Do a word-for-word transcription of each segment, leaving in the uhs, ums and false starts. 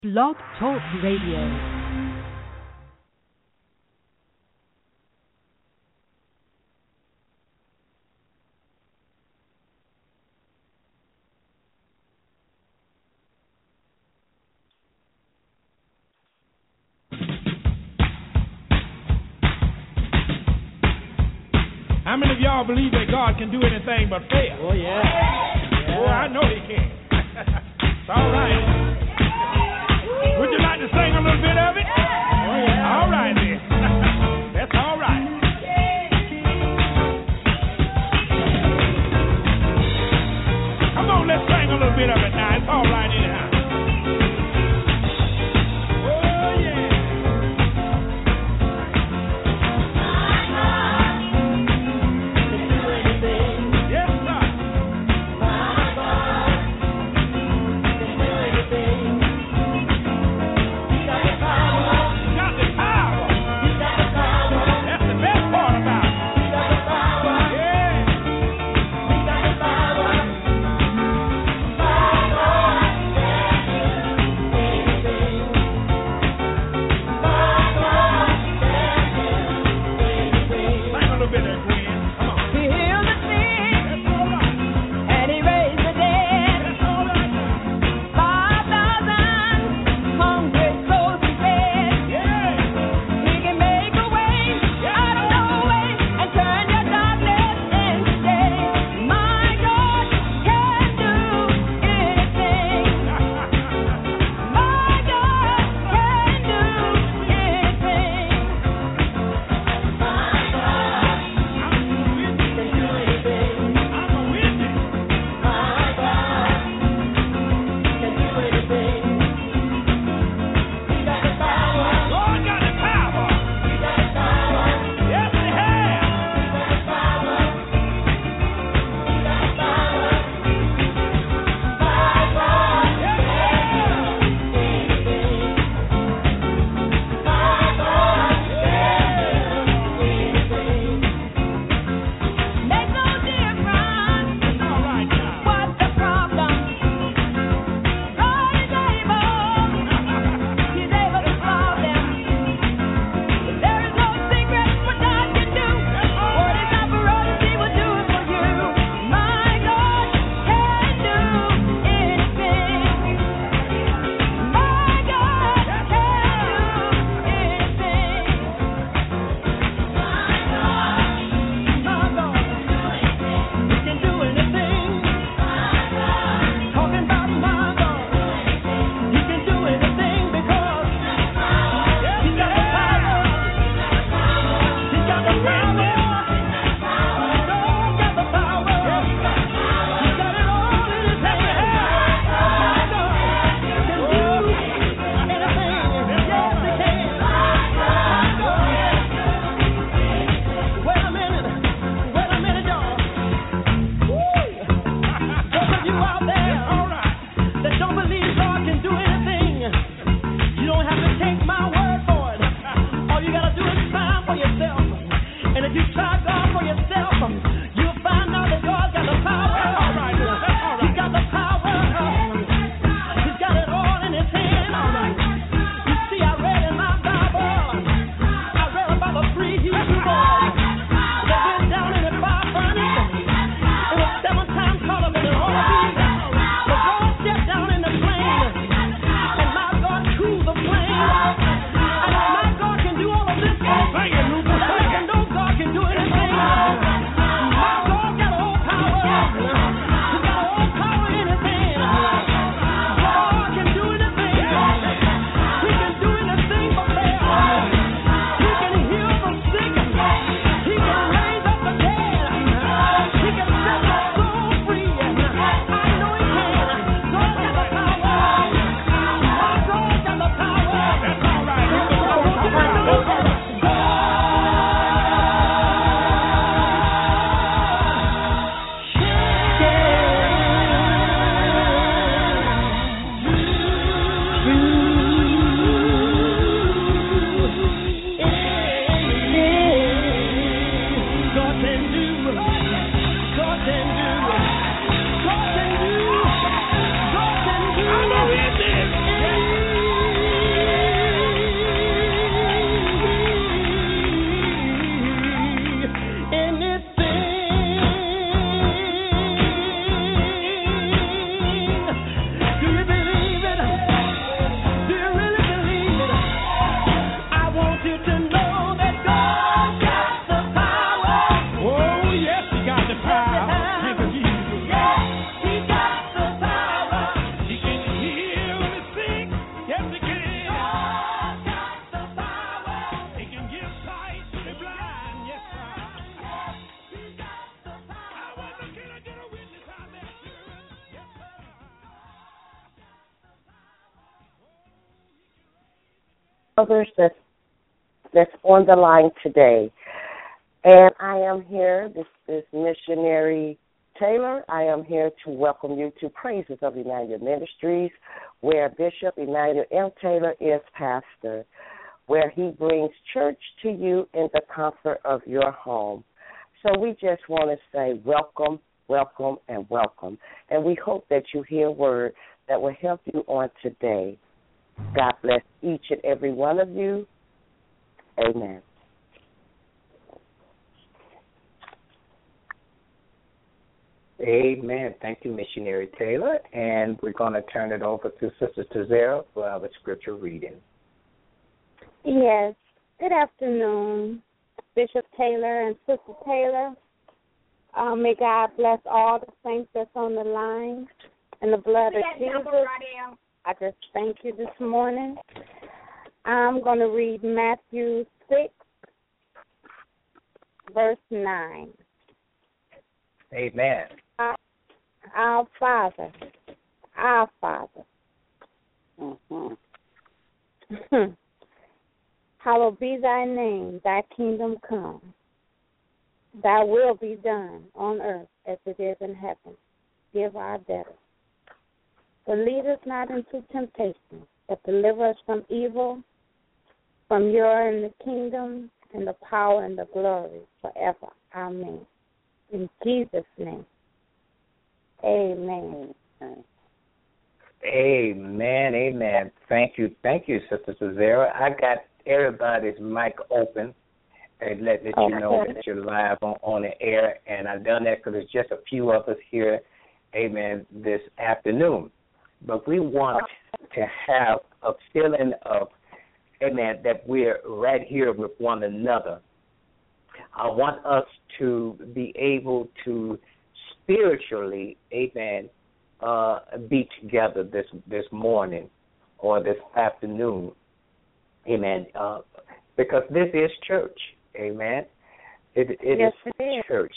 Blog Talk Radio. How many of y'all believe that God can do anything but fail? Oh, yeah. yeah. Oh, I know He can. It's all right. Would you like to sing a little bit of it? Oh, yeah. All right, then. That's all right. Come on, let's sing a little bit of it now. It's all right anyhow. others that's, that's on the line today. And I am here, this is Missionary Taylor. I am here to welcome you to Praises of Emmanuel Ministries, where Bishop Emmanuel M. Taylor is pastor, where he brings church to you in the comfort of your home. So we just want to say welcome, welcome, and welcome. And we hope that you hear a word that will help you on today. God bless each and every one of you. Amen. Amen. Thank you, Missionary Taylor. And we're going to turn it over to Sister Tazera for our scripture reading. Yes. Good afternoon, Bishop Taylor and Sister Taylor. Uh, may God bless all the saints that's on the line and the blood of Jesus. I just thank you this morning. I'm going to read Matthew six, verse nine. Amen. Our, our Father, our Father. Mm-hmm. Hallowed be thy name, thy kingdom come. Thy will be done on earth as it is in heaven. Give our debtors. But lead us not into temptation, but deliver us from evil. From your in the kingdom and the power and the glory forever. Amen. In Jesus' name. Amen. Amen. Amen. Thank you. Thank you, Sister Tazera. I got everybody's mic open and let, let you know that you're live on, on the air. And I've done that because there's just a few of us here, amen, this afternoon. But we want to have a feeling of, amen, that we're right here with one another. I want us to be able to spiritually, amen, uh, be together this this morning or this afternoon, amen, uh, because this is church, amen. It, it yes, is it is church.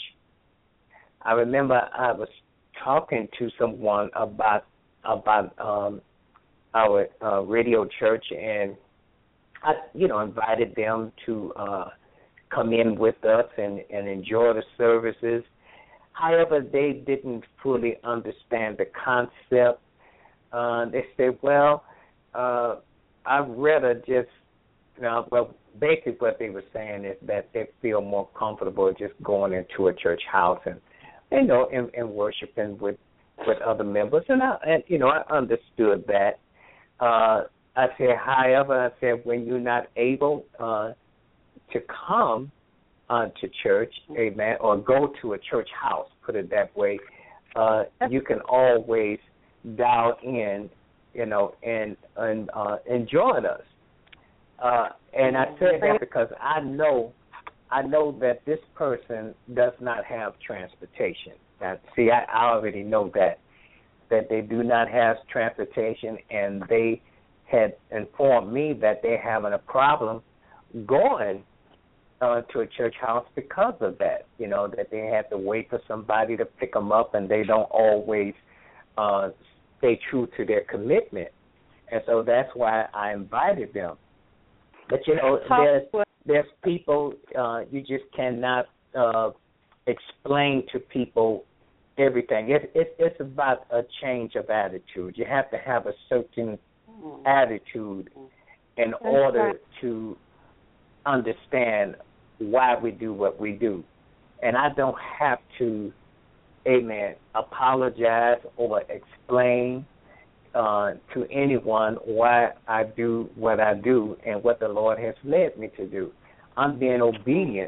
I remember I was talking to someone about about um, our uh, radio church, and I, you know, invited them to uh, come in with us and, and enjoy the services. However, they didn't fully understand the concept. Uh, they said, well, uh, I'd rather just, you know, well, basically what they were saying is that they feel more comfortable just going into a church house and, you know, and, and worshiping with, with other members. And, I, and, you know, I understood that. Uh, I said, however, I said, when you're not able uh, to come uh, to church, amen, or go to a church house, put it that way, uh, you can always dial in, you know, and, and uh, and join us. Uh, and I said that because I know, I know that this person does not have transportation. Now, see, I, I already know that, that they do not have transportation, and they had informed me that they're having a problem going uh, to a church house because of that, you know, that they have to wait for somebody to pick them up, and they don't always uh, stay true to their commitment. And so that's why I invited them. But, you know, there's, there's people, uh, you just cannot uh, explain to people everything. It, it, it's about a change of attitude. You have to have a certain attitude in order to understand why we do what we do. And I don't have to, amen, apologize or explain uh, to anyone why I do what I do and what the Lord has led me to do. I'm being obedient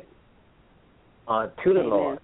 uh, to the amen. Lord.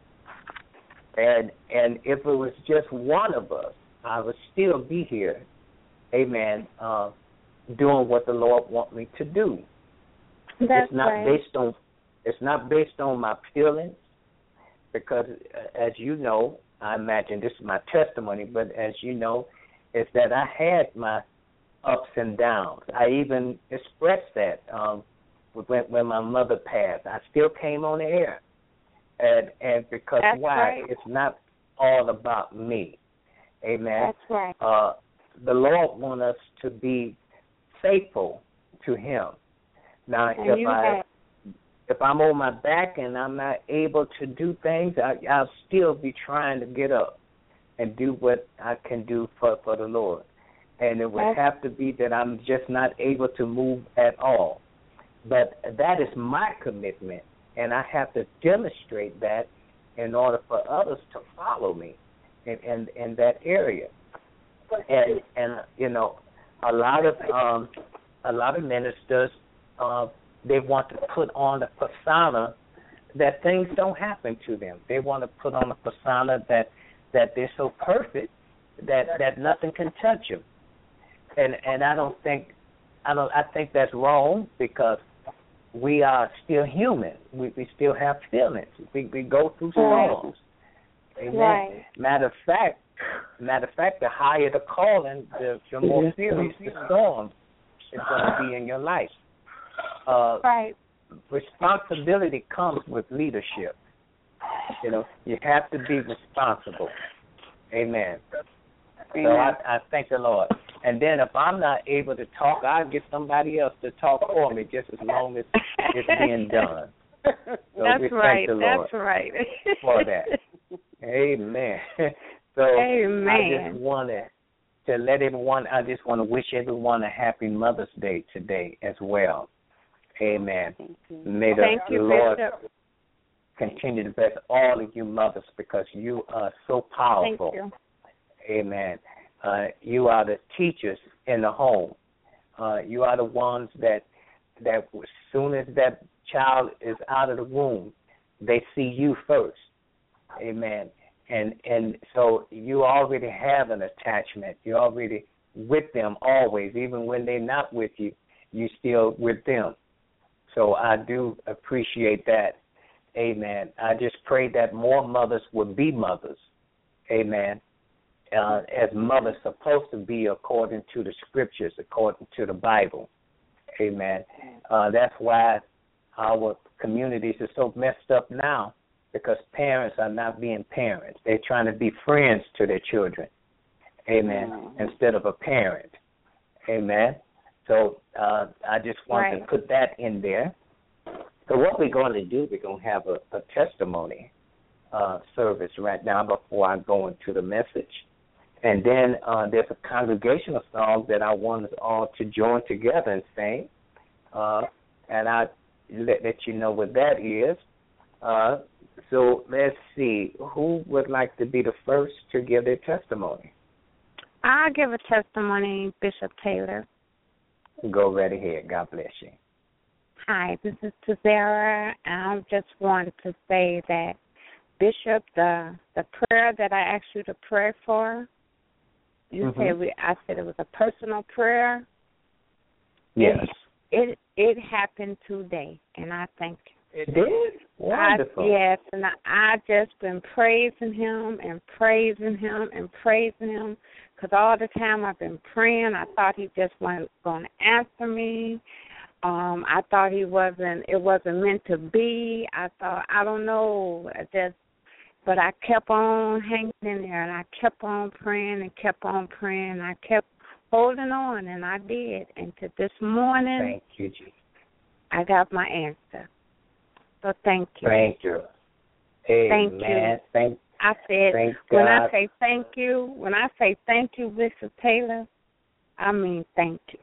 And and if it was just one of us, I would still be here, amen, uh, doing what the Lord wants me to do. That's it's not right. based on it's not based on my feelings, because as you know, I imagine this is my testimony, but as you know, is that I had my ups and downs. I even expressed that um, when, when my mother passed. I still came on the air. And and because That's why? right. It's not all about me. Amen. That's right. Uh, the Lord wants us to be faithful to Him. Now, And if you I have, if I'm on my back and I'm not able to do things, I, I'll still be trying to get up and do what I can do for, for the Lord. And it would That's- have to be that I'm just not able to move at all. But that is my commitment, and I have to demonstrate that in order for others to follow me in, in, in that area. And, and you know, a lot of um, a lot of ministers, uh, they want to put on a persona that things don't happen to them. They want to put on a persona that, that they're so perfect that, that nothing can touch them. And and I don't think I don't I think that's wrong, because we are still human. We we still have feelings. We we go through storms. Amen. Right. Matter of fact, matter of fact, the higher the calling, the, the more serious the storm is going to be in your life. Uh, right. Responsibility comes with leadership. You know, you have to be responsible. Amen. So I, I thank the Lord. And then if I'm not able to talk, I'll get somebody else to talk for me, just as long as it's being done. So That's we right. thank the Lord That's right. for that. Amen. So Amen. I just wanted to let everyone, I just want to wish everyone a happy Mother's Day today as well. Amen. May the, Thank the you, Lord Bishop. continue to bless all of you mothers, because you are so powerful. Thank you. Amen. Uh, you are the teachers in the home. Uh, you are the ones that that as soon as that child is out of the womb, they see you first. Amen. And and so you already have an attachment. You're already with them always. Even when they're not with you, you're still with them. So I do appreciate that. Amen. I just pray that more mothers would be mothers. Amen. Uh, as mothers supposed to be according to the scriptures, according to the Bible. Amen. Uh, that's why our communities are so messed up now, because parents are not being parents. They're trying to be friends to their children. Amen. Mm-hmm. Instead of a parent. Amen. So uh, I just want right. to put that in there. So what we're going to do, we're going to have a, a testimony uh, service right now before I go into the message. And then uh, there's a congregational song that I want us all to join together and sing. Uh, and I let, let you know what that is. Uh, so let's see. Who would like to be the first to give their testimony? I'll give a testimony, Bishop Taylor. Go right ahead. God bless you. Hi, this is Tazara. I just wanted to say that, Bishop, the the prayer that I asked you to pray for, you mm-hmm. said we. I said it was a personal prayer. Yes. It it, it happened today, and I thank you. It did? Wonderful. I, yes, and I, I just been praising him and praising him and praising him, because all the time I've been praying, I thought he just wasn't going to answer me. Um, I thought he wasn't, it wasn't meant to be. I thought, I don't know, I just, but I kept on hanging in there, and I kept on praying and kept on praying, and I kept holding on, and I did. And to this morning, thank you, Jesus. I got my answer. So thank you. Thank you. Amen. Thank you. Thank, I said, thank when God. I say thank you, when I say thank you, Bishop Taylor, I mean thank you.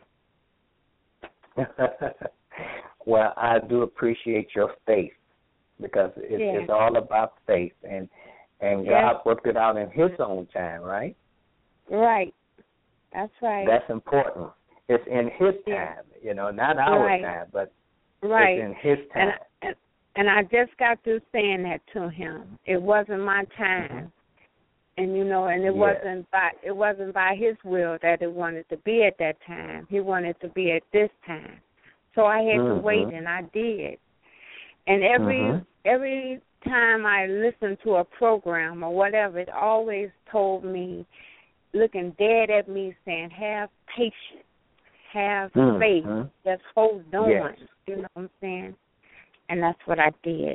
Well, I do appreciate your faith, because it's, yes. it's all about faith, and and yes. God worked it out in His own time, right? Right. That's right. That's important. It's in His time, yes. you know, not our right. time, but right. it's in His time. And, and, and I just got through saying that to him. It wasn't my time. Mm-hmm. And you know, and it yes. wasn't by it wasn't by his will that it wanted to be at that time. He wanted to be at this time. So I had mm-hmm. to wait, and I did. And every mm-hmm. every time I listened to a program or whatever, it always told me, looking dead at me, saying, "Have patience, have mm-hmm. faith, just hold on." Yes. You know what I'm saying? And that's what I did.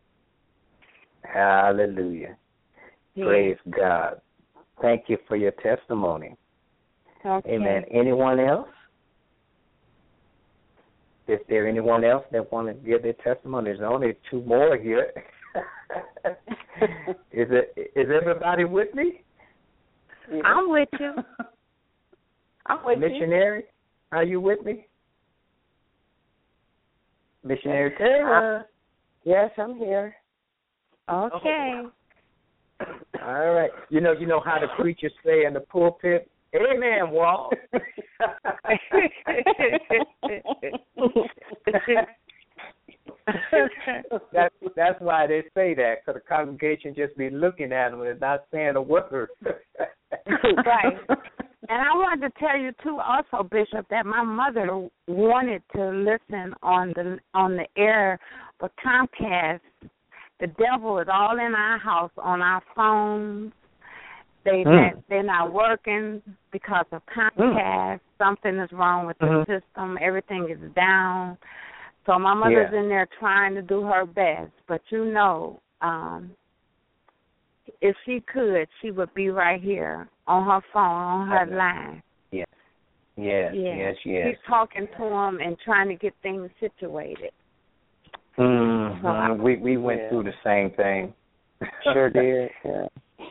Hallelujah. Yeah. Praise God. Thank you for your testimony. Okay. Amen. Anyone else? is there anyone else that want to give their testimony? There's only two more here. is it? Is everybody with me? Yeah. I'm with you. I'm with Missionary, you. Are you with me? Missionary Taylor. Uh, yes, I'm here. Okay. All right. You know, you know how the preachers say in the pulpit, "Amen, Walt." that's that's why they say that, because the congregation just be looking at them and not saying a word. Right. And I wanted to tell you too, also, Bishop, that my mother wanted to listen on the on the air, but Comcast, the devil is all in our house on our phones. They Mm. they're not working because of Comcast. Mm. Something is wrong with the mm-hmm. system. Everything is down. So my mother's yeah. in there trying to do her best. But you know, um, if she could, she would be right here on her phone, on her okay. line. Yes. Yes. Yeah. Yes. Yes. She's talking to them and trying to get things situated. Mm-hmm. So, we we went yeah. through the same thing. Sure did. Yeah.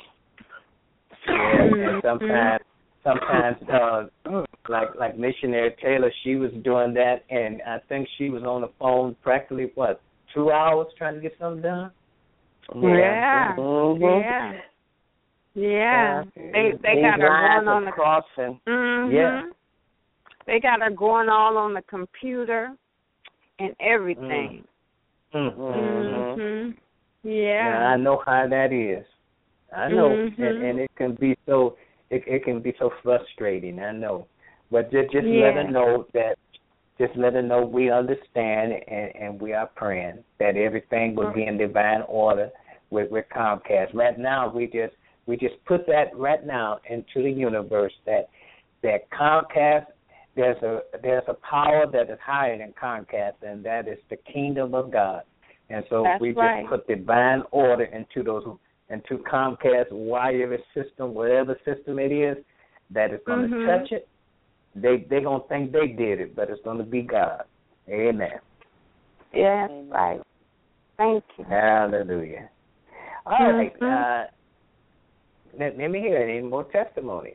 Yeah, and sometimes, sometimes, uh, like like Missionary Taylor, she was doing that, and I think she was on the phone practically what two hours trying to get something done. Yeah, mm-hmm. yeah, yeah. They they These got her going on the crossing. Mm-hmm. Yeah, they got her going all on the computer and everything. Mm-hmm. Mm-hmm. Yeah. yeah, I know how that is. I know, mm-hmm. and, and it can be so it, it can be so frustrating. I know, but just just yeah. let her know that just let her know we understand and, and we are praying that everything will be in divine order with, with Comcast. Right now, we just we just put that right now into the universe that that Comcast there's a there's a power that is higher than Comcast, and that is the kingdom of God. And so That's we right. just put divine order into those. Into Comcast wireless system, whatever system it is, that is going to mm-hmm. touch it, they they gonna think they did it, but it's going to be God. Amen. Yeah, right. Thank you. Hallelujah. All mm-hmm. right. Uh, let, let me hear any more testimonies.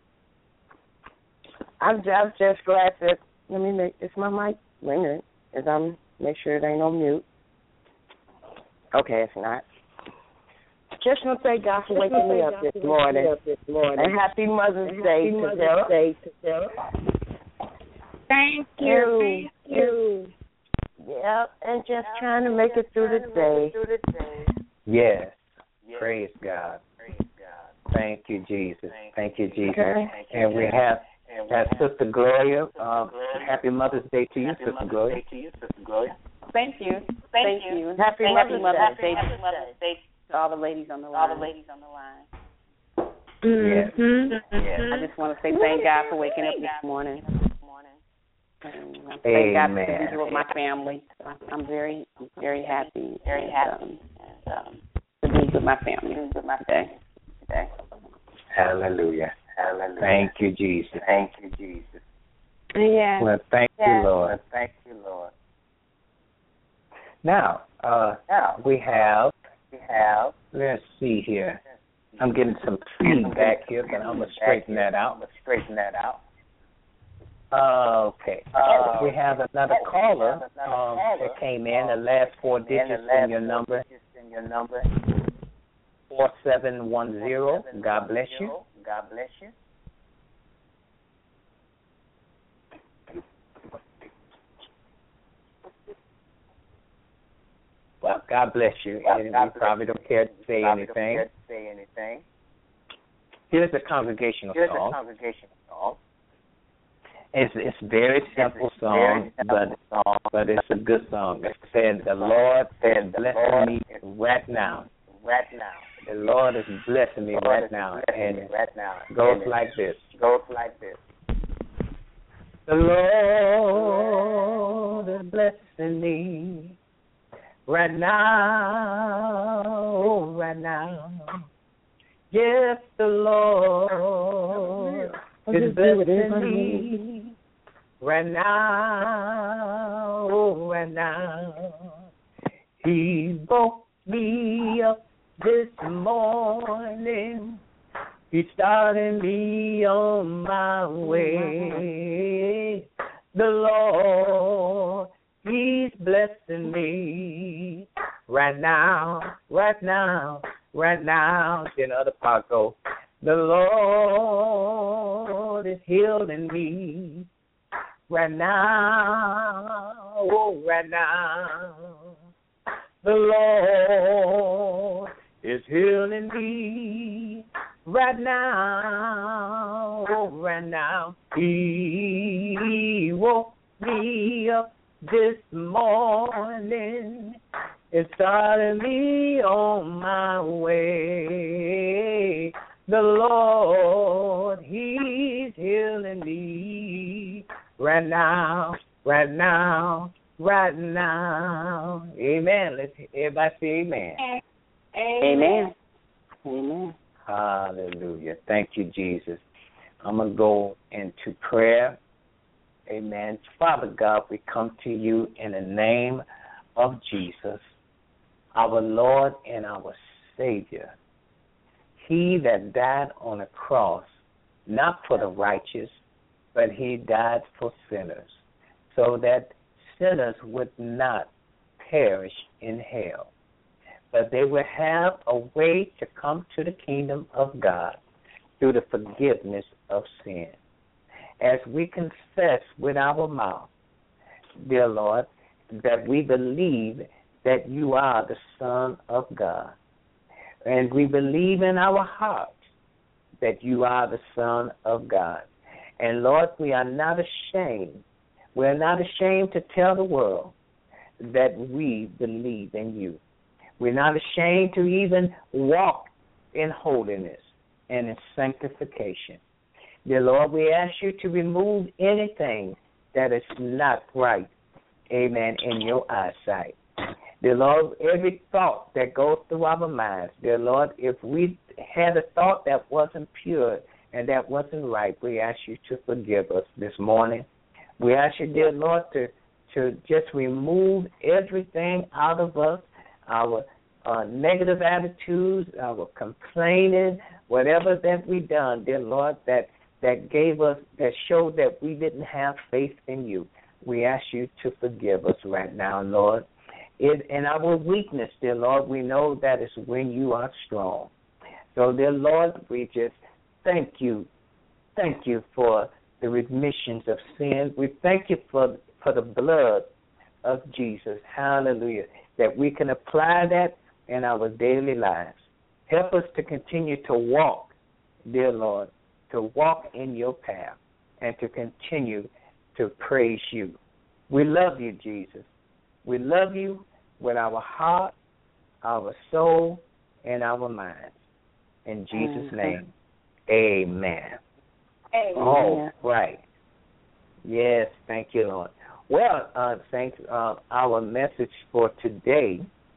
I'm just, I'm just glad that. Let me make is my mic ringing. As I'm make sure it ain't on mute. Okay, it's not. Just want to thank God for waking me up this morning. And happy Mother's Day to Sarah. Thank you. Thank you. Yeah, and just trying to make it through the day. Yes. Praise God. Thank you, Jesus. Thank you, Jesus. Okay. And we have, have Sister Gloria. Um, happy Mother's Day to you, Sister Gloria. Thank you. Thank you. Happy Mother's Day. Happy Mother's Day. All the ladies on the line. All the ladies on the line. Mm-hmm. Yes. Yes. I just want to say thank God for waking up this morning. And I thank God to be here with my family. I'm very, very happy. Very happy and, um, to be with my family with my day today. Hallelujah. Hallelujah. Thank you, Jesus. Thank you, Jesus. Yeah. Well, thank yeah. you, Lord. Thank you, Lord. Now, uh, now we have. We have. Let's see here. I'm getting some feedback here, but I'm gonna straighten that out. I'm gonna straighten that out. Uh, okay. Uh, we have another caller um, that came in. The last four digits in your number. In your number. Four seven one zero. God bless you. God bless you. Well, God bless you, and well, we probably don't care to say anything. To say anything. Here's a congregational Here's song. Here's a congregational song. It's it's very simple it's song, very simple but song. but it's a good song. It said, "The Lord is blessing me right now, right now. The Lord is blessing me right now, and right now goes like this. Goes like this. The Lord is blessing me." Right now, right now, yes, the Lord is blessing me right now, oh, right now. He woke me up this morning. He started me on my way. The Lord, He's blessing me right now, right now, right now. Then the other part go, the Lord is healing me right now, oh, right now. The Lord is healing me right now, oh, right now. He woke me up this morning and started me on my way. The Lord, He's healing me right now, right now, right now. Amen. Let's everybody say amen. Amen. Amen. Hallelujah. Thank you, Jesus. I'm going to go into prayer. Amen. Father God, we come to you in the name of Jesus, our Lord and our Savior. He that died on the cross, not for the righteous, but He died for sinners, so that sinners would not perish in hell, but they will have a way to come to the kingdom of God through the forgiveness of sin. As we confess with our mouth, dear Lord, that we believe that you are the Son of God, and we believe in our heart that you are the Son of God. And Lord, we are not ashamed. We are not ashamed to tell the world that we believe in you. We're not ashamed to even walk in holiness and in sanctification. Dear Lord, we ask you to remove anything that is not right, amen, in your eyesight. Dear Lord, every thought that goes through our minds, dear Lord, if we had a thought that wasn't pure and that wasn't right, we ask you to forgive us this morning. We ask you, dear Lord, to, to just remove everything out of us, our uh, negative attitudes, our complaining, whatever that we done, dear Lord, that, that gave us, that showed that we didn't have faith in you. We ask you to forgive us right now, Lord. In, in our weakness, dear Lord, we know that is when you are strong. So, dear Lord, we just thank you. Thank you for the remissions of sin. We thank you for, for the blood of Jesus. Hallelujah. That we can apply that in our daily lives. Help us to continue to walk, dear Lord, to walk in your path and to continue to praise you. We love you, Jesus. We love you with our heart, our soul, and our minds. In Jesus' name, amen. Amen. Oh, right. Yes, thank you, Lord. Well, uh, thanks. Uh, our message for today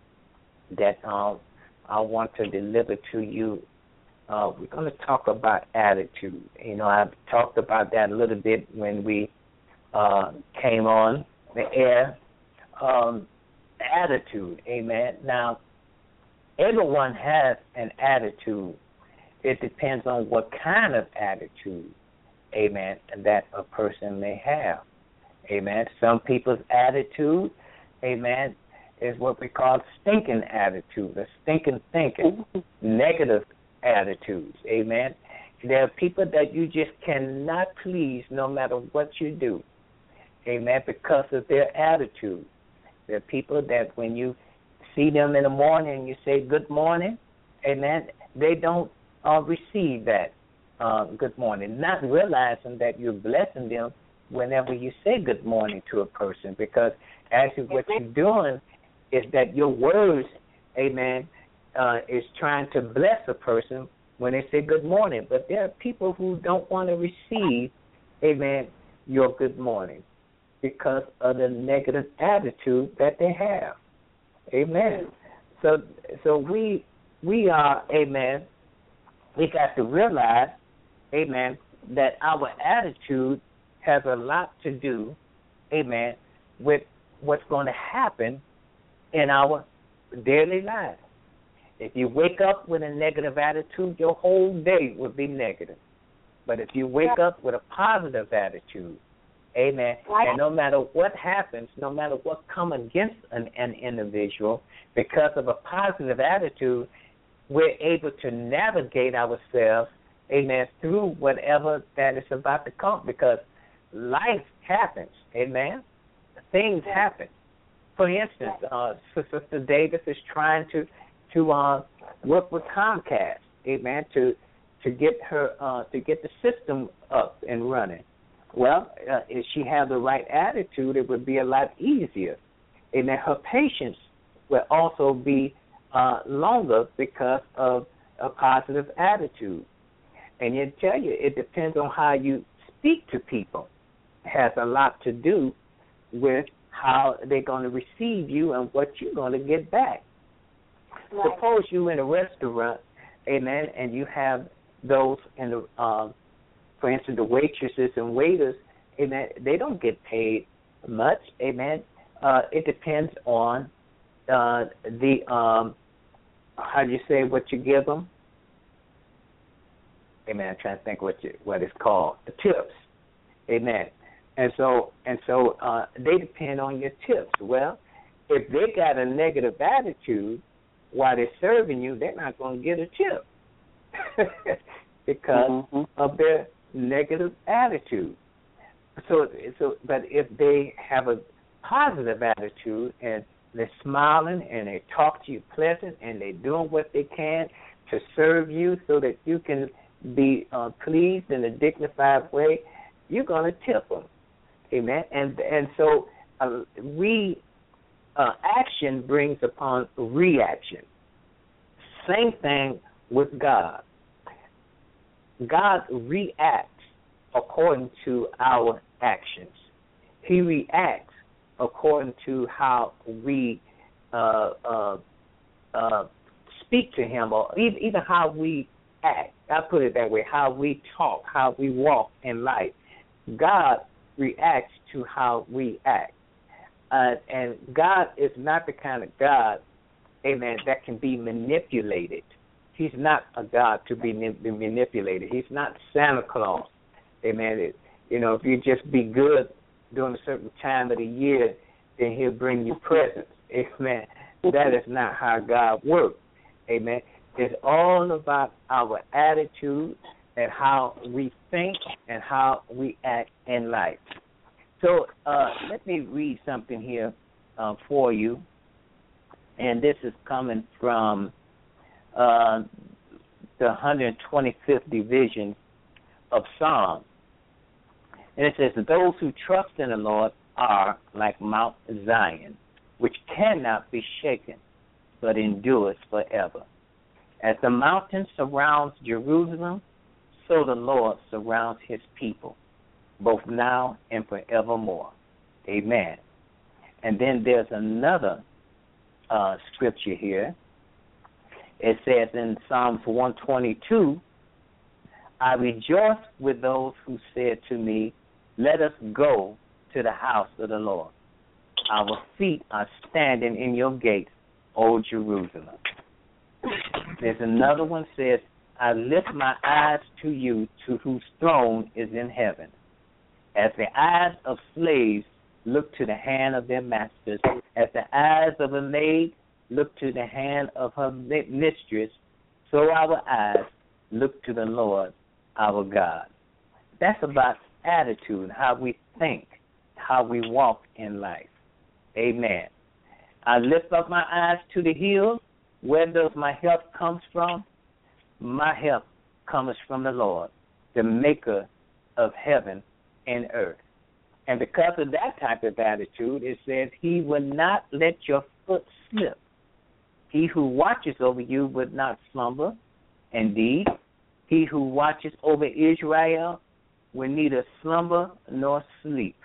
that uh, I want to deliver to you, uh, we're going to talk about attitude. You know, I talked about that a little bit when we uh, came on the air. Um, attitude, amen. Now, everyone has an attitude. It depends on what kind of attitude, amen, that a person may have, amen. Some people's attitude, amen, is what we call stinking attitude, or stinking thinking, negative attitudes, amen. There are people that you just cannot please no matter what you do, amen, because of their attitude. There are people that when you see them in the morning and you say good morning, amen, they don't uh, receive that uh, good morning, not realizing that you're blessing them whenever you say good morning to a person, because actually what you're doing is that your words, amen, uh, is trying to bless a person when they say good morning. But there are people who don't want to receive, amen, your good morning, because of the negative attitude that they have. Amen. So so we we are, amen, we got to realize, amen, that our attitude has a lot to do, amen, with what's going to happen in our daily lives. If you wake up with a negative attitude, your whole day will be negative. But if you wake up with a positive attitude, amen, and no matter what happens, no matter what comes against an, an individual, because of a positive attitude, we're able to navigate ourselves, amen, through whatever that is about to come, because life happens, amen. Things happen. For instance, uh, Sister Davis is trying to to uh, work with Comcast, amen, to to get her uh, to get the system up and running. Well, uh, if she had the right attitude, it would be a lot easier, amen. Her patience will also be uh, longer because of a positive attitude. And you tell you, it depends on how you speak to people. It has a lot to do with how they're going to receive you and what you're going to get back. Right. Suppose you're in a restaurant, amen, and you have those in the, uh, for instance, the waitresses and waiters, amen, they don't get paid much, amen. Uh, it depends on uh, the, um, how do you say, what you give them? Amen. I'm trying to think what you, what it's called. The tips. Amen. And so and so uh, they depend on your tips. Well, if they got a negative attitude while they're serving you, they're not going to get a tip because mm-hmm. of their negative attitude. So so, but if they have a positive attitude and they're smiling and they talk to you pleasant and they're doing what they can to serve you so that you can be uh, pleased in a dignified way, you're going to tip them. Amen. And and so uh, we uh, action brings upon reaction. Same thing with God. God reacts according to our actions. He reacts according to how we uh, uh, uh, speak to Him, or even, even how we act. I put it that way, how we talk, how we walk in life. God reacts to how we act. Uh, and God is not the kind of God, amen, that can be manipulated. He's not a God to be, be manipulated. He's not Santa Claus. Amen. It, you know, if you just be good during a certain time of the year, then He'll bring you presents. Amen. That is not how God works. Amen. It's all about our attitude and how we think and how we act in life. So uh, let me read something here uh, for you. And this is coming from uh, the one hundred twenty-fifth division of Psalms. And it says, those who trust in the Lord are like Mount Zion, which cannot be shaken, but endures forever. As the mountain surrounds Jerusalem, so the Lord surrounds His people, both now and forevermore. Amen. And then there's another uh, scripture here. It says in Psalms one twenty-two, I rejoice with those who said to me, let us go to the house of the Lord. Our feet are standing in your gates, O Jerusalem. There's another one says, I lift my eyes to you, to whose throne is in heaven. As the eyes of slaves look to the hand of their masters, as the eyes of a maid look to the hand of her mistress, so our eyes look to the Lord our God. That's about attitude, how we think, how we walk in life. Amen. I lift up my eyes to the hills. Where does my help come from? My help comes from the Lord, the maker of heaven and earth. And because of that type of attitude, it says, He will not let your foot slip. He who watches over you would not slumber. Indeed, He who watches over Israel will neither slumber nor sleep.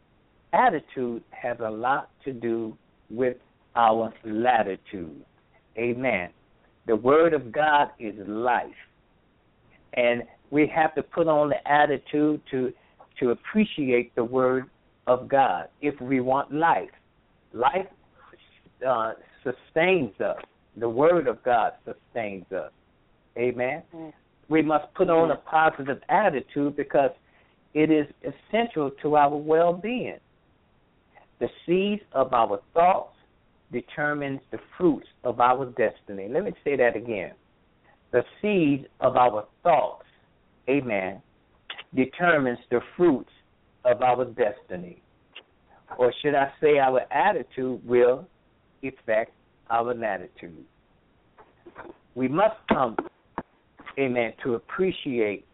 Attitude has a lot to do with our latitude. Amen. The Word of God is life. And we have to put on the attitude to to appreciate the Word of God if we want life. Life uh, sustains us. The Word of God sustains us. Amen. Mm. We must put on a positive attitude because it is essential to our well-being. The seeds of our thoughts determines the fruits of our destiny. Let me say that again. The seeds of our thoughts, amen, determines the fruits of our destiny. Or should I say our attitude will affect our attitude. We must come, amen, to appreciate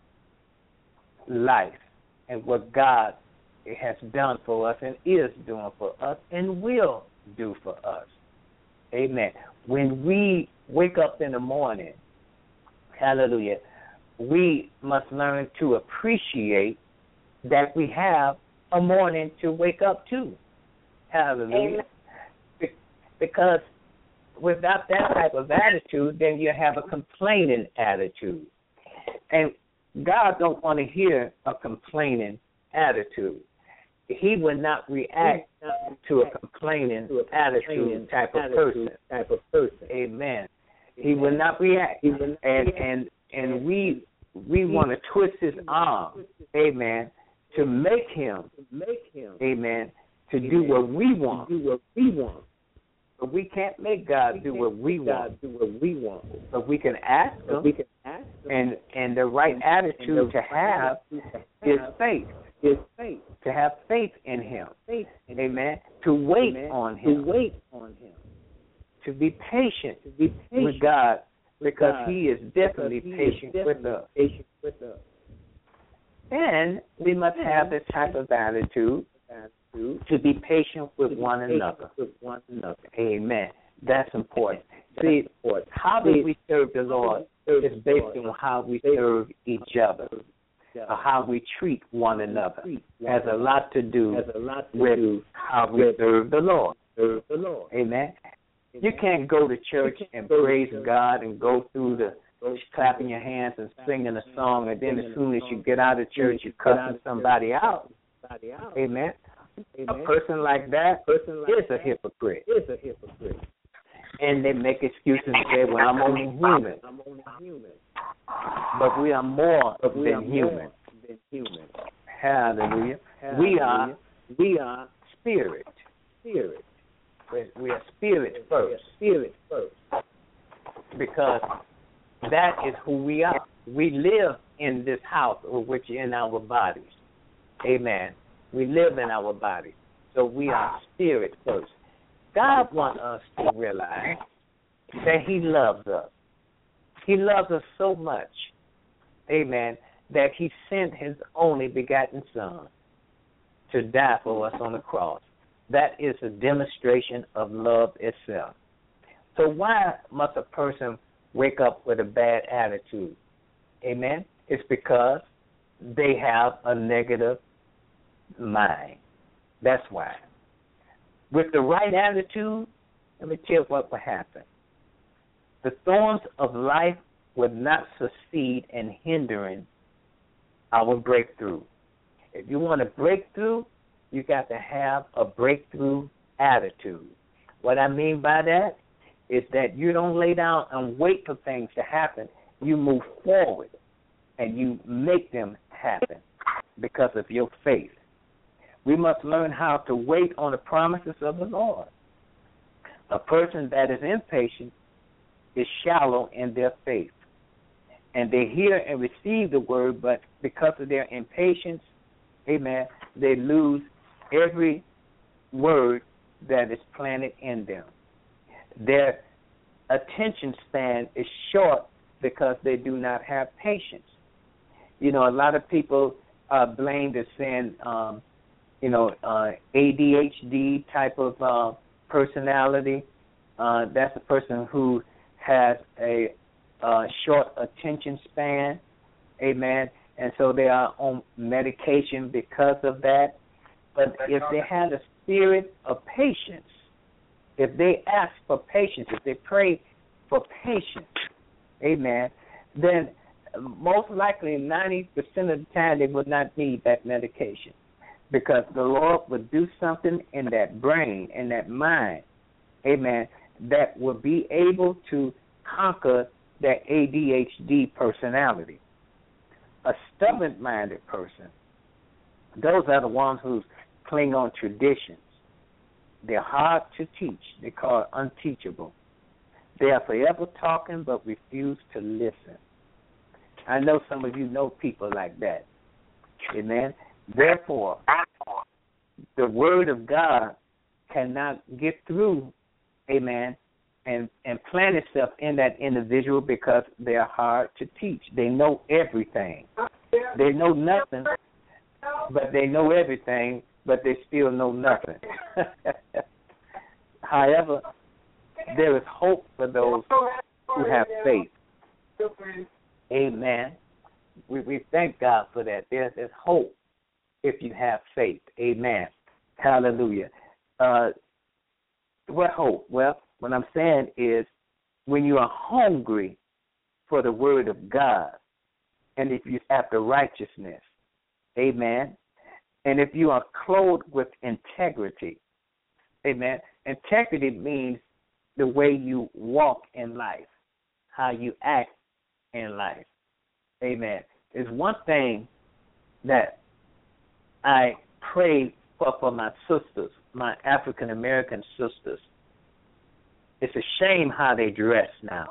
life and what God has done for us and is doing for us and will do for us. Amen. When we wake up in the morning, hallelujah, we must learn to appreciate that we have a morning to wake up to. Hallelujah. Amen. Because without that type of attitude, then you have a complaining attitude. And God don't want to hear a complaining attitude. He would not react to a complaining attitude type of person. Type of person. Amen. He will not react. And and and we we want to twist his arm, amen, to make him, amen, to do what we want. Do what we want. But we can't make God do what we want. Do what we want. But we can ask him. We can ask him. And and the right attitude to have is faith. Is faith. To have faith in him. Faith. Amen. To wait on him. To wait on him. To be patient. To be patient with God, because God, he is definitely he patient, is definitely with us. patient with us. And we must have this type of attitude to be patient with one another. With one another. Amen. That's important. See, how do we serve the Lord is based on how we serve each other, or how we treat one another. Has a lot to do with how we serve the Lord. Amen. You can't go to church and praise God and go through the clapping your hands and singing a song, and then as soon as you get out of church, you're cussing somebody out. Amen. A person like that is a hypocrite. Is a hypocrite. And they make excuses and say, well, I'm only human. But we are more than human. Hallelujah. We are we are spirit. Spirit. We are spirit first. Spirit first. Because that is who we are. We live in this house, which is in our bodies. Amen. We live in our bodies. So we are spirit first. God wants us to realize that he loves us. He loves us so much, amen, that he sent his only begotten Son to die for us on the cross. That is a demonstration of love itself. So why must a person wake up with a bad attitude? Amen? It's because they have a negative mind. That's why. With the right attitude, let me tell you what will happen. The thorns of life would not succeed in hindering our breakthrough. If you want to break through, you got to have a breakthrough attitude. What I mean by that is that you don't lay down and wait for things to happen. You move forward and you make them happen because of your faith. We must learn how to wait on the promises of the Lord. A person that is impatient is shallow in their faith. And they hear and receive the word, but because of their impatience, amen, they lose every word that is planted in them. Their attention span is short because they do not have patience. You know, a lot of people are blamed as saying, um, you know, uh, A D H D type of uh, personality. Uh, that's a person who has a uh, short attention span, amen, and so they are on medication because of that. But if they had a spirit of patience, if they ask for patience, if they pray for patience, amen, then most likely ninety percent of the time they would not need that medication because the Lord would do something in that brain, in that mind, amen, that will be able to conquer that A D H D personality. A stubborn-minded person, those are the ones who cling on traditions. They're hard to teach. They're called unteachable. They are forever talking but refuse to listen. I know some of you know people like that. Amen. Therefore, the word of God cannot get through, amen, and, and plant itself in that individual because they are hard to teach. They know everything. They know nothing, but they know everything, but they still know nothing. However, there is hope for those who have faith. Amen. We, we thank God for that. There's, there's hope if you have faith. Amen. Hallelujah. Uh, what hope? Well, what I'm saying is when you are hungry for the word of God and if you have the righteousness, amen, and if you are clothed with integrity, amen, integrity means the way you walk in life, how you act in life, amen. There's one thing that I pray for for my sisters, my African-American sisters. It's a shame how they dress now.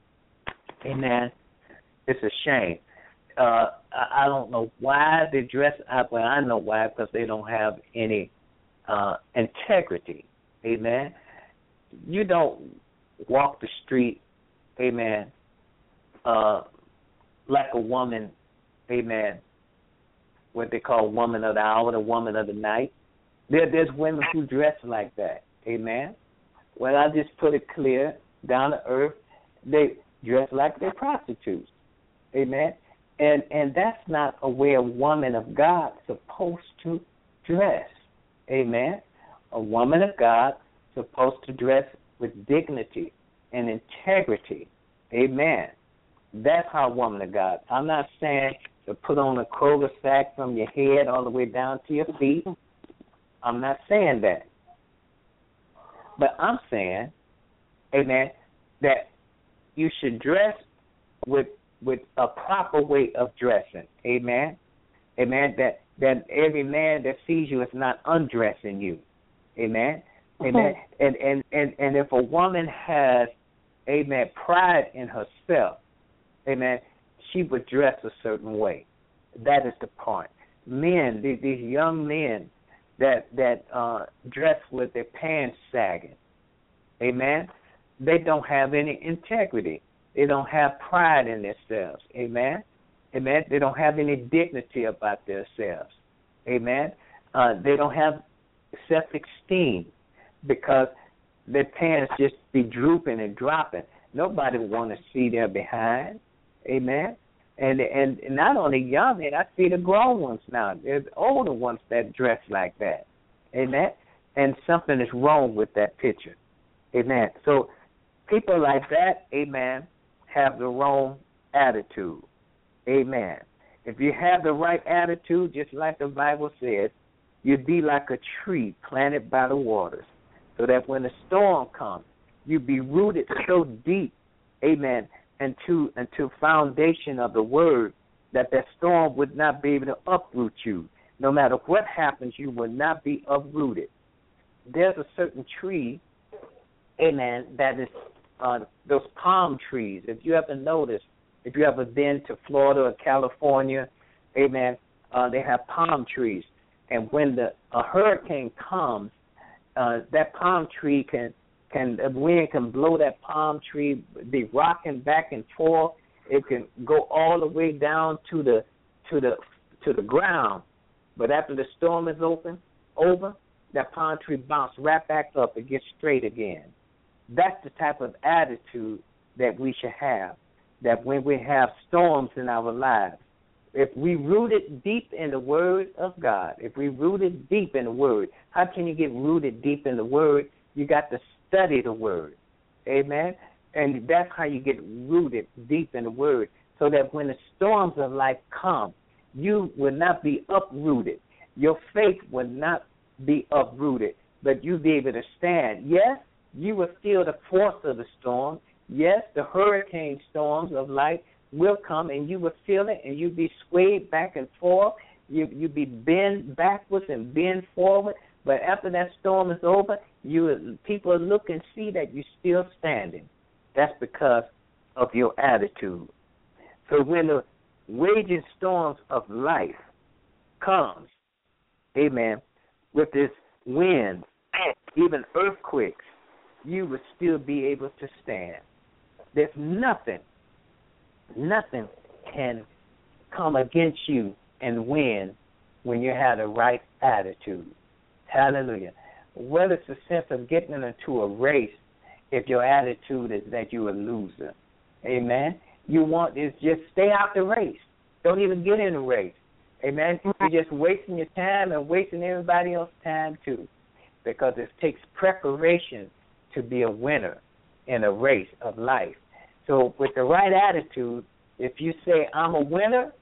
Amen. It's a shame. Uh, I, I don't know why they dress up. Well, I know why, because they don't have any uh, integrity. Amen. You don't walk the street, amen, uh, like a woman, amen, what they call woman of the hour, the woman of the night. There, there's women who dress like that. Amen. Well, I just put it clear, down to earth, they dress like they're prostitutes. Amen. And and that's not a way a woman of God supposed to dress. Amen. A woman of God supposed to dress with dignity and integrity. Amen. That's how a woman of God. I'm not saying to put on a Kroger sack from your head all the way down to your feet. I'm not saying that. But I'm saying, amen, that you should dress with with a proper way of dressing. Amen. Amen. That that every man that sees you is not undressing you. Amen. Amen. And and, and, and if a woman has, amen, pride in herself, amen, she would dress a certain way. That is the point. Men, these, these young men that that uh, dress with their pants sagging, amen, they don't have any integrity. They don't have pride in themselves, amen, amen. They don't have any dignity about themselves, amen. Uh, they don't have self-esteem because their pants just be drooping and dropping. Nobody want to see their behind, amen. And and not only young men, I see the grown ones now. There's older ones that dress like that. Amen? And something is wrong with that picture. Amen. So people like that, amen, have the wrong attitude. Amen. If you have the right attitude, just like the Bible says, you'd be like a tree planted by the waters, so that when the storm comes, you'd be rooted so deep, amen, into into foundation of the word that that storm would not be able to uproot you. No matter what happens, you will not be uprooted. There's a certain tree, amen, that is uh, those palm trees. If you ever noticed, if you ever been to Florida or California, amen, uh, they have palm trees. And when the a hurricane comes, uh, that palm tree can Can the wind can blow that palm tree, be rocking back and forth. It can go all the way down to the to the to the ground. But after the storm is open over, that palm tree bounces right back up and gets straight again. That's the type of attitude that we should have. That when we have storms in our lives, if we root it deep in the Word of God, if we root it deep in the Word, how can you get rooted deep in the Word? You got to study the word, amen, and that's how you get rooted deep in the word, so that when the storms of life come, you will not be uprooted. Your faith will not be uprooted, but you'll be able to stand. Yes, you will feel the force of the storm. Yes, the hurricane storms of life will come, and you will feel it, and you'll be swayed back and forth. You, you'll be bent backwards and bent forward. But after that storm is over, you people look and see that you're still standing. That's because of your attitude. So when the raging storms of life comes, amen, with this wind, even earthquakes, you will still be able to stand. There's nothing, nothing can come against you and win when you have the right attitude. Hallelujah. Whether it's a sense of getting into a race, if your attitude is that you're a loser, amen, you want is just stay out the race. Don't even get in the race. Amen. You're just wasting your time and wasting everybody else's time too, because it takes preparation to be a winner in a race of life. So with the right attitude, if you say, I'm a winner,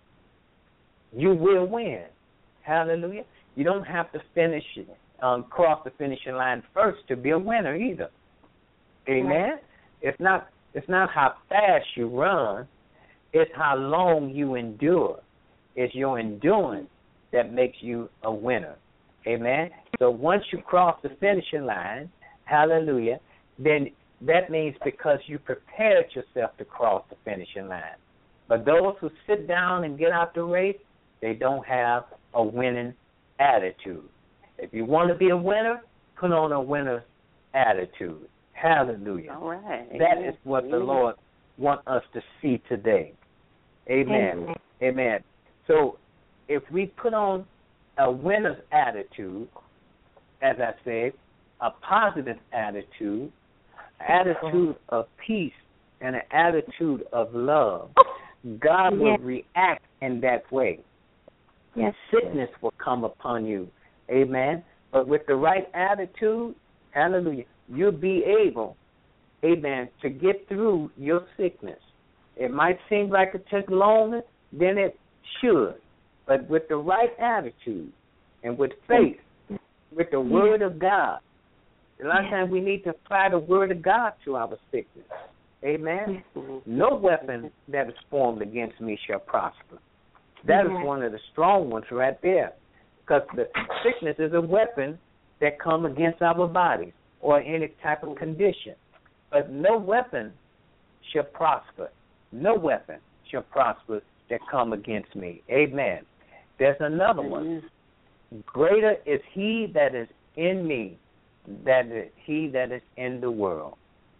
you will win. Hallelujah. You don't have to finish, um, cross the finishing line first to be a winner either. Amen. Right. It's not it's not how fast you run, it's how long you endure. It's your endurance that makes you a winner. Amen. So once you cross the finishing line, hallelujah, then that means because you prepared yourself to cross the finishing line. But those who sit down and get out the race, they don't have a winning attitude. If you want to be a winner, put on a winner's attitude. Hallelujah. All right. That Amen. is what Amen. the Lord wants us to see today. Amen. Amen. Amen. So if we put on a winner's attitude, as I said, a positive attitude, attitude of peace, and an attitude of love, God will yes. react in that way. Yes. Sickness will come upon you. Amen. But with the right attitude, hallelujah, you'll be able, amen, to get through your sickness. It might seem like it took longer than it should, but with the right attitude and with faith, with the Word of God, a lot of times we need to apply the Word of God to our sickness. Amen. No weapon that is formed against me shall prosper. That is one of the strong ones right there, because the sickness is a weapon that comes against our bodies or any type of condition. But no weapon shall prosper. No weapon shall prosper that come against me. Amen. There's another one. Greater is he that is in me than he that is in the world.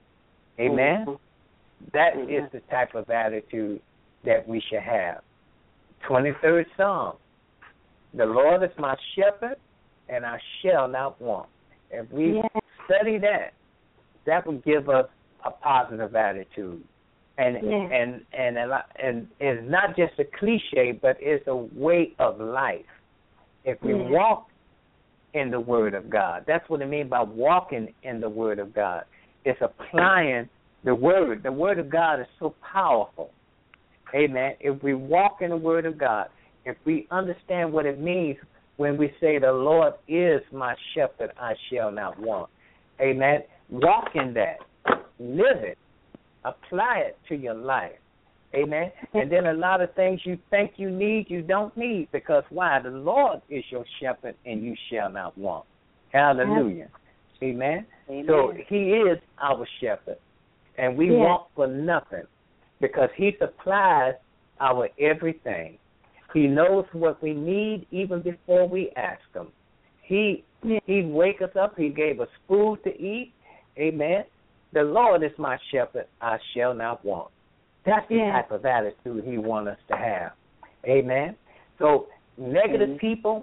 Amen. That is the type of attitude that we should have. twenty-third Psalm. The Lord is my shepherd, and I shall not want. If we yes. study that, that will give us a positive attitude. And yes. and and a lot, and it's not just a cliche, but it's a way of life. If we yes. walk in the Word of God, that's what I mean by walking in the Word of God. It's applying the Word. The Word of God is so powerful. Amen. If we walk in the Word of God, if we understand what it means when we say the Lord is my shepherd, I shall not want. Amen. Walk in that. Live it. Apply it to your life. Amen. And then a lot of things you think you need, you don't need, because why? The Lord is your shepherd and you shall not want. Hallelujah. Amen. Amen. So he is our shepherd, and we yes. want for nothing, because he supplies our everything. He knows what we need even before we ask him. He yes. he wake us up. He gave us food to eat. Amen. The Lord is my shepherd. I shall not want. That's the yes. type of attitude he wants us to have. Amen. So negative mm-hmm. people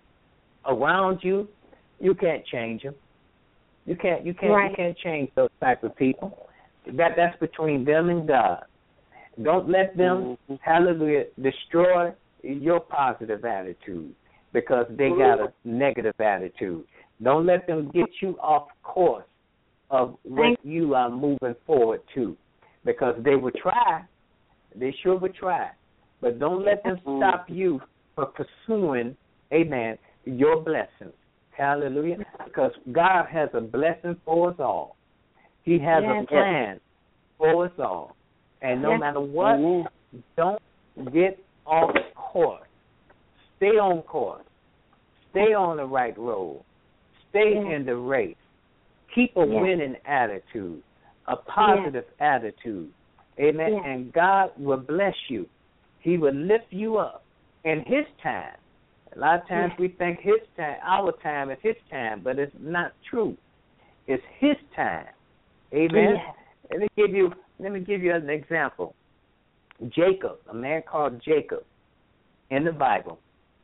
around you, you can't change them. You can't. You can't. Right. You can't change those type of people. That that's between them and God. Don't let them, mm-hmm. hallelujah, destroy your positive attitude because they got a negative attitude. Don't let them get you off course of what you are moving forward to, because they will try. They sure would try. But don't let them stop you from pursuing, amen, your blessings. Hallelujah. Because God has a blessing for us all. He has yes, a plan yes. for us all. And no yes. matter what, Amen. Don't get off course. Stay on course. Stay on the right road. Stay yes. in the race. Keep a yes. winning attitude, a positive yes. attitude. Amen. Yes. And God will bless you. He will lift you up in His time. A lot of times yes. we think His time, our time is His time, but it's not true. It's His time. Amen. Yes. Let me give you. Let me give you an example. Jacob, a man called Jacob, in the Bible,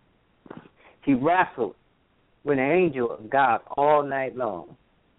he wrestled with an angel of God all night long.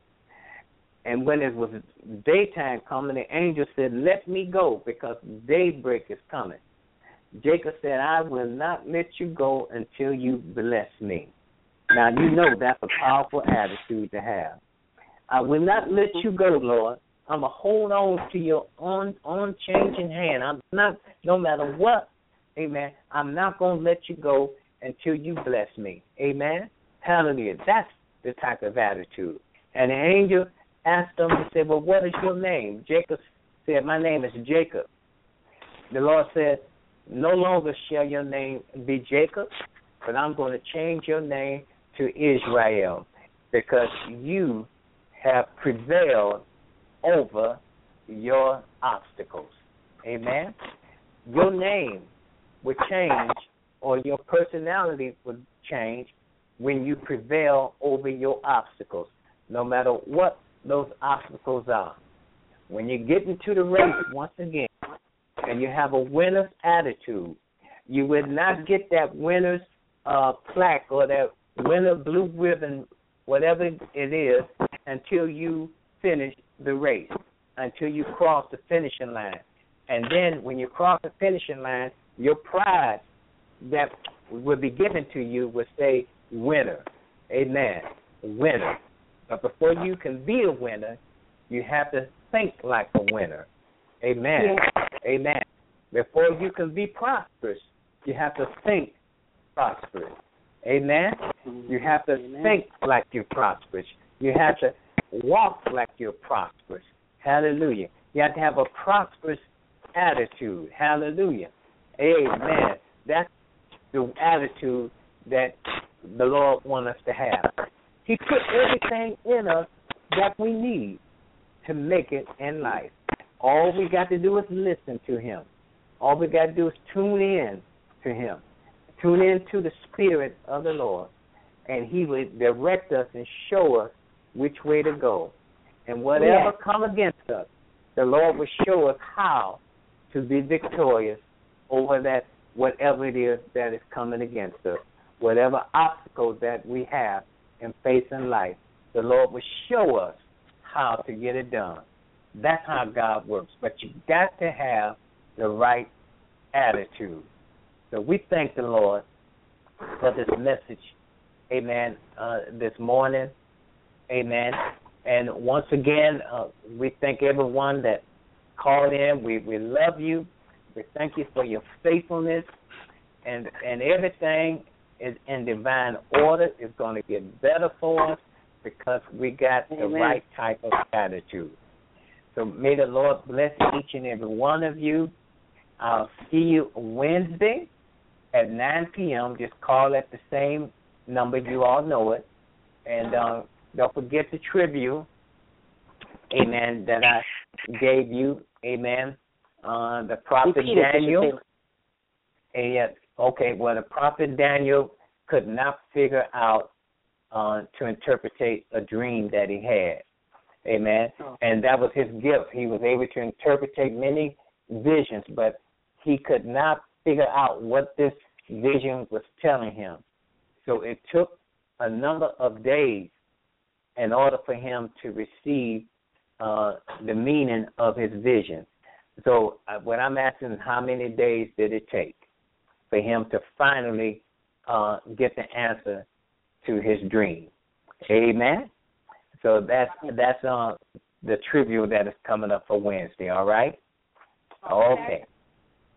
And when it was daytime coming, the angel said, "Let me go, because daybreak is coming." Jacob said, "I will not let you go until you bless me." Now, you know that's a powerful attitude to have. I will not let you go, Lord. I'm going to hold on to your un, unchanging hand. I'm not, no matter what, amen, I'm not going to let you go until you bless me. Amen? Hallelujah. That's the type of attitude. And the angel asked him, he said, "Well, what is your name?" Jacob said, "My name is Jacob." The Lord said, "No longer shall your name be Jacob, but I'm going to change your name to Israel, because you have prevailed over your obstacles." Amen? Your name will change, or your personality will change when you prevail over your obstacles, no matter what those obstacles are. When you get into the race once again, and you have a winner's attitude, you will not get that winner's uh, plaque or that winner blue ribbon, whatever it is, until you finish the race, until you cross the finishing line. And then when you cross the finishing line, your prize that will be given to you will say winner. Amen. Winner. But before you can be a winner, you have to think like a winner. Amen. Yes. Amen. Before you can be prosperous, you have to think prosperous. Amen. You have to Amen. Think like you're prosperous. You have to walk like you're prosperous. Hallelujah. You have to have a prosperous attitude. Hallelujah. Amen. That's the attitude that the Lord wants us to have. He put everything in us that we need to make it in life. All we got to do is listen to Him. All we got to do is tune in to Him. Tune in to the Spirit of the Lord, and He will direct us and show us which way to go. And whatever yes. come against us, the Lord will show us how to be victorious over that, whatever it is that is coming against us. Whatever obstacle that we have in facing life, the Lord will show us how to get it done. That's how God works. But you got to have the right attitude. So we thank the Lord for this message, amen, uh, this morning, amen. And once again, uh, we thank everyone that called in. We we love you. We thank you for your faithfulness, and and everything is in divine order. It's going to get better for us because we got Amen. The right type of attitude. So may the Lord bless each and every one of you. I'll see you Wednesday at nine p.m. Just call at the same number. You all know it. And uh, don't forget the tribute, amen, that I gave you, amen, uh, the prophet Repeat Daniel. And yet, okay, well, the prophet Daniel could not figure out uh, to interpret a dream that he had, amen, oh. and that was his gift. He was able to interpret many visions, but he could not figure out what this vision was telling him. So it took a number of days in order for him to receive uh, the meaning of his vision. So uh, what I'm asking, how many days did it take for him to finally uh, get the answer to his dream? Amen? So that's that's uh, the tribute that is coming up for Wednesday, all right? Okay.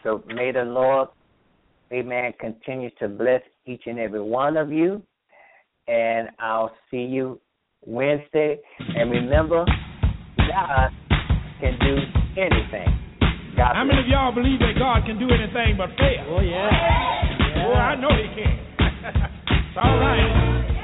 So may the Lord, amen, continue to bless each and every one of you. And I'll see you Wednesday. And remember, God can do anything. God How many of y'all believe that God can do anything but fail? Oh, yeah. yeah. Oh, I know he can. It's all right.